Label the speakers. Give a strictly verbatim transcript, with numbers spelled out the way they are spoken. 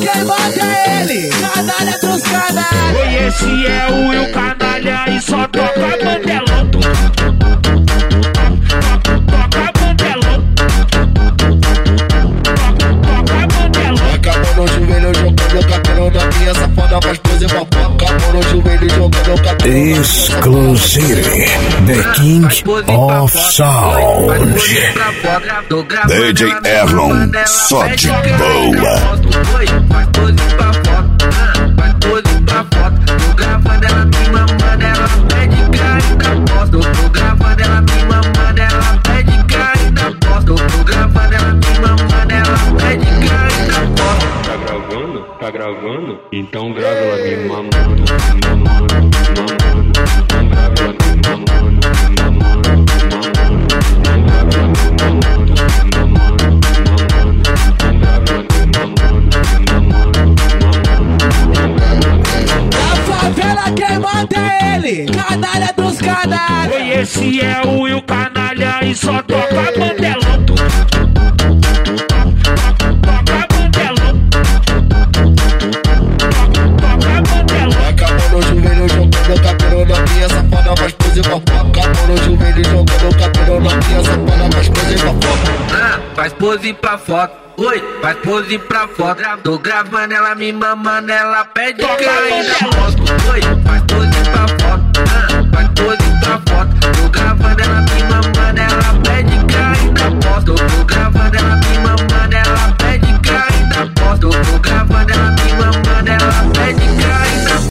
Speaker 1: quem manda é ele, canalha dos canalhas.
Speaker 2: Oi, esse é o Will Canalha e só toca mandelão. Toca mandelão. Toca mandelão.
Speaker 3: Acabou no joelho jogando cabelo na minha safada, faz pose pra foca. Acabou no joelho jogando cabelo.
Speaker 4: Exclusive, The King of Sound. D J Erlon, só de boa.
Speaker 5: Faz pose pra foto, faz pose pra foto. Tô gravando ela me mamando, ela pede carinda posto. Tô gravando ela me mamando, ela pede carinda posto. Tô gravando ela me mamando, ela pede carinda posto.
Speaker 6: Tá gravando? Tá gravando? Então grava ela me mamando, mamando, mamando. Então grava ela me mamando, mamando, mamando. Então grava ela me mamando, mamando, mamando. Então grava ela me mamando, mamando, mamando.
Speaker 1: Na favela quem manda é ele, canalha dos canalhas.
Speaker 2: Oi, esse é o Will Canalha e só toca mandelão. Toca mandelão. Toca mandelão.
Speaker 3: Acabou no joelho jogando cabelo na minha safada, faz pose pra foca. Acabou no joelho jogando cabelo na minha safada, faz pose pra foca.
Speaker 5: Ah, faz pose pra foto. Oi, faz pose pra foto. Tô gravando ela me mamando, ela pede carinda posto. Oi, faz pose pra foto. Ah,